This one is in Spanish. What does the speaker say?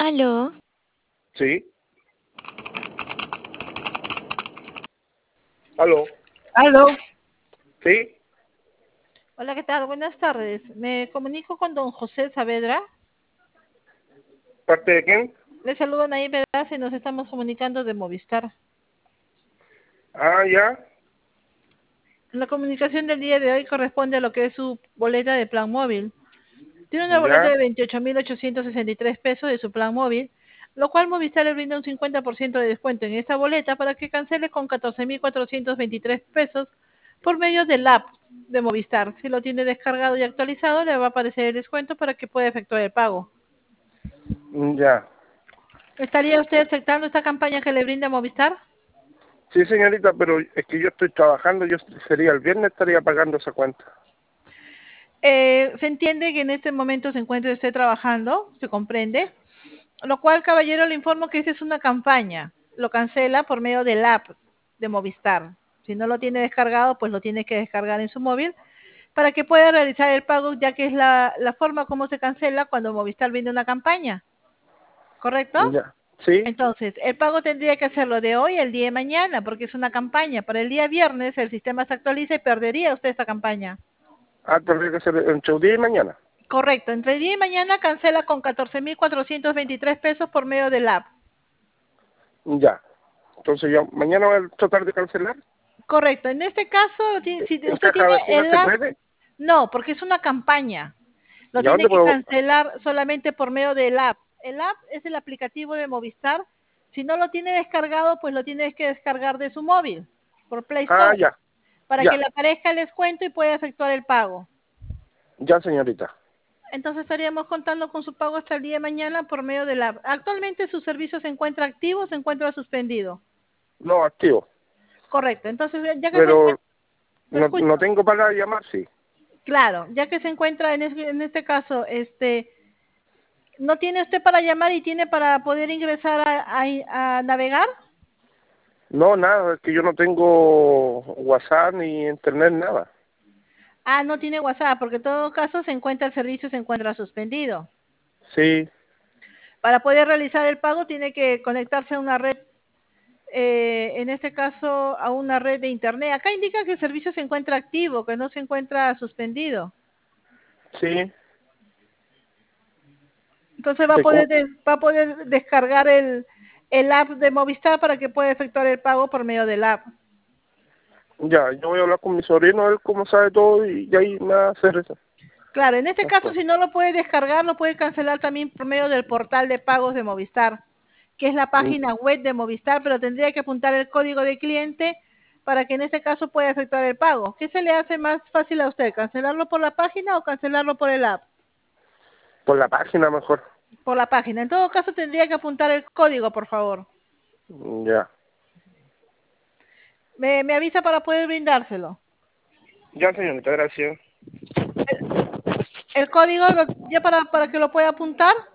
Aló, Sí, aló, Aló. sí, Hola, ¿qué tal? Buenas tardes. Me comunico con don José Saavedra. ¿parte de quién? Le saludo Naí Pedraza y nos estamos comunicando de Movistar. Ah, ya, La comunicación del día de hoy corresponde a lo que es su boleta de plan móvil. Tiene una boleta ya, de 28.863 pesos de su plan móvil, lo cual Movistar le brinda un 50% de descuento en esta boleta para que cancele con 14.423 pesos por medio del app de Movistar. Si lo tiene descargado y actualizado, le va a aparecer el descuento para que pueda efectuar el pago. ya. ¿Estaría usted aceptando esta campaña que le brinda Movistar? Sí, señorita, pero es que yo estoy trabajando, yo sería el viernes estaría pagando esa cuenta. Se entiende que en este momento se encuentra usted trabajando, se comprende, lo cual, caballero, le informo que esta es una campaña. Lo cancela por medio del app de Movistar. Si no lo tiene descargado, pues lo tiene que descargar en su móvil para que pueda realizar el pago, ya que es la forma como se cancela cuando Movistar vende una campaña. ¿Correcto? Ya, sí, Entonces, el pago tendría que hacerlo de hoy al día de mañana, porque es una campaña. Para el día viernes el sistema se actualiza y perdería usted esta campaña. tendría que ser entre hoy día y mañana. Correcto, entre el día y mañana cancela con 14.423 pesos por medio del app. Ya, entonces ya, mañana voy a tratar de cancelar. Correcto, en este caso, si ¿En usted caja tiene vecina el se app, puede? no, porque es una campaña. Lo ¿Y a tiene dónde que puedo? cancelar solamente por medio del app. El app es el aplicativo de Movistar. Si no lo tiene descargado, pues lo tiene que descargar de su móvil, por Play Ah, Store, ya, para que ya, le aparezca el descuento y pueda efectuar el pago. ya, señorita. Entonces estaríamos contando con su pago hasta el día de mañana por medio de la app. Actualmente su servicio se encuentra activo o se encuentra suspendido. No, activo, Correcto. Entonces, ya que se pero encuentra, lo no escucho. tengo para llamar, sí. Claro, ya que se encuentra en este caso, ¿no tiene usted para llamar y tiene para poder ingresar a navegar? No, nada, es que yo no tengo WhatsApp ni internet, nada. Ah, no tiene WhatsApp, porque en todo caso se encuentra el servicio, se encuentra suspendido. Sí, Para poder realizar el pago tiene que conectarse a una red, en este caso a una red de internet. Acá indica que el servicio se encuentra activo, que no se encuentra suspendido. sí. Entonces ¿De cómo? va a poder descargar el app de Movistar para que pueda efectuar el pago por medio del app. Ya, yo voy a hablar con mi sobrino, él como sabe todo y ahí me va a hacer eso. Claro, en este Las caso, cosas. si no lo puede descargar, lo puede cancelar también por medio del portal de pagos de Movistar, que es la Mm, página web de Movistar, pero tendría que apuntar el código de cliente para que en este caso pueda efectuar el pago. ¿Qué se le hace más fácil a usted? ¿Cancelarlo por la página o cancelarlo por el app? Por la página mejor. Por la página. En todo caso, tendría que apuntar el código, por favor. Ya. Me avisa para poder brindárselo. Ya, señorita, gracias. El código, ya para que lo pueda apuntar.